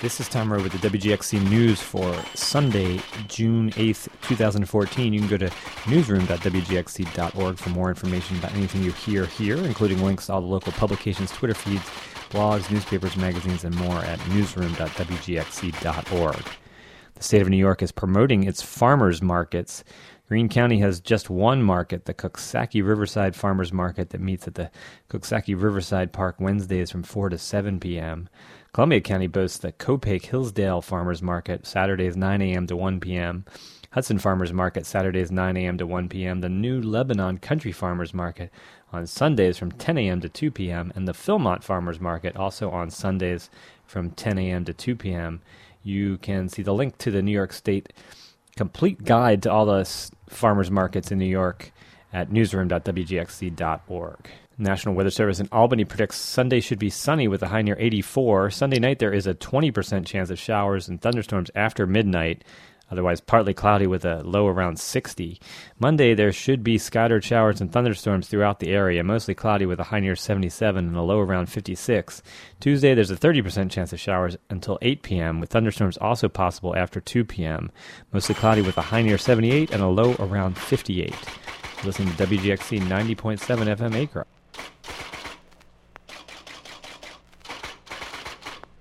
This is Tom Rowe with the WGXC News for Sunday, June 8th, 2014. You can go to newsroom.wgxc.org for more information about anything you hear here, including links to all the local publications, Twitter feeds, blogs, newspapers, magazines, and more at newsroom.wgxc.org. The state of New York is promoting its farmers markets. Greene County has just one market, the Coxsackie Riverside Farmers Market, that meets at the Coxsackie Riverside Park Wednesdays from 4 to 7 p.m. Columbia County boasts the Copake Hillsdale Farmers Market, Saturdays 9 a.m. to 1 p.m. Hudson Farmers Market, Saturdays 9 a.m. to 1 p.m. The New Lebanon Country Farmers Market on Sundays from 10 a.m. to 2 p.m. And the Philmont Farmers Market also on Sundays from 10 a.m. to 2 p.m. You can see the link to the New York State complete guide to all the farmers markets in New York at newsroom.wgxc.org. National Weather Service in Albany predicts Sunday should be sunny with a high near 84. Sunday night there is a 20% chance of showers and thunderstorms after midnight, otherwise partly cloudy with a low around 60. Monday there should be scattered showers and thunderstorms throughout the area, mostly cloudy with a high near 77 and a low around 56. Tuesday there's a 30% chance of showers until 8 p.m., with thunderstorms also possible after 2 p.m., mostly cloudy with a high near 78 and a low around 58. Listen to WGXC 90.7 FM Acre.